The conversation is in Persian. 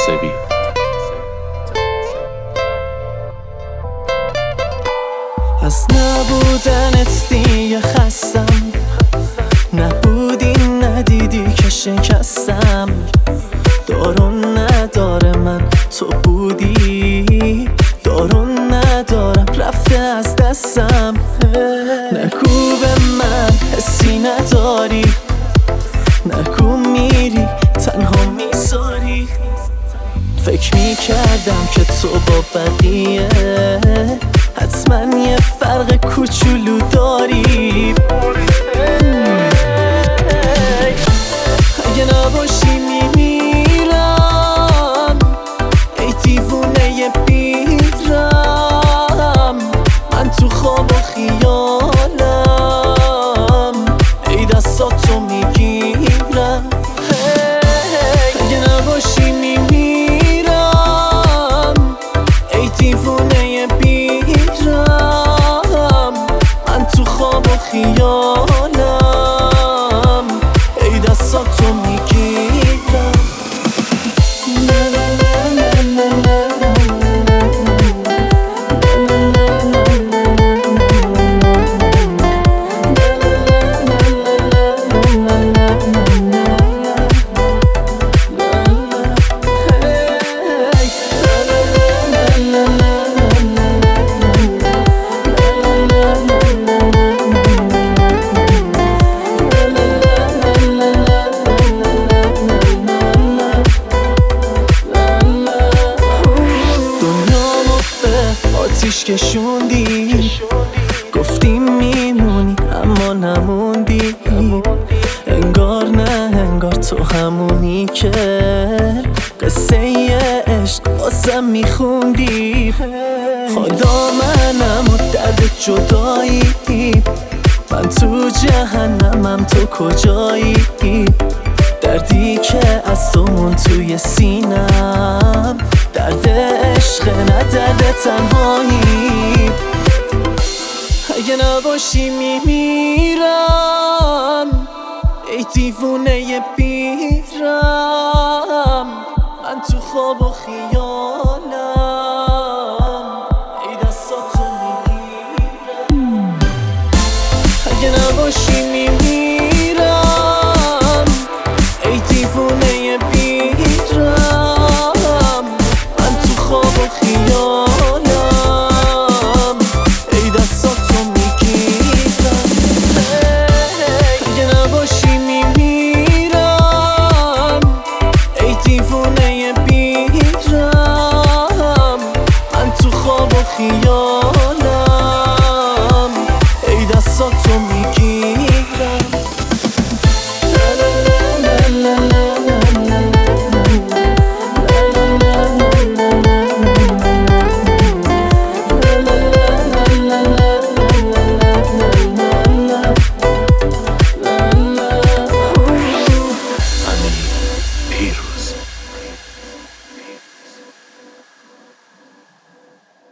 تناسبی. از نبودنت دیگه خستم، نبودی ندیدی که شکستم. دارون نداره من تو بودی، دارون ندارم رفته از دستم. نگو به من حسی نداری، نگو میری تنها میذاری. فکر میکردم که تو با بقیه حتما یه فرق کوچولو داری. اگه نباشی میمیرم، ای دیوونه بیرم. من تو خواب و خیالم، ای دستاتو میگیرم. اگه نباشی میمیرم، ای دیوونه بیرم. من تو خواب و خیالم، ای دستاتو میگیرم. آتیش کشوندی، گفتی میمونی اما نموندی. انگار نه انگار تو همونی که قصه عشق واسم میخوندی. حالا منم و درد جدایی، من تو جهنمم تو کجایی. دردی که از تو مون توی سینم، درد عشق نه درد تنهایی. اگه نباشی میمیرم، ای دیوونه بیرم. من تو خواب و خیال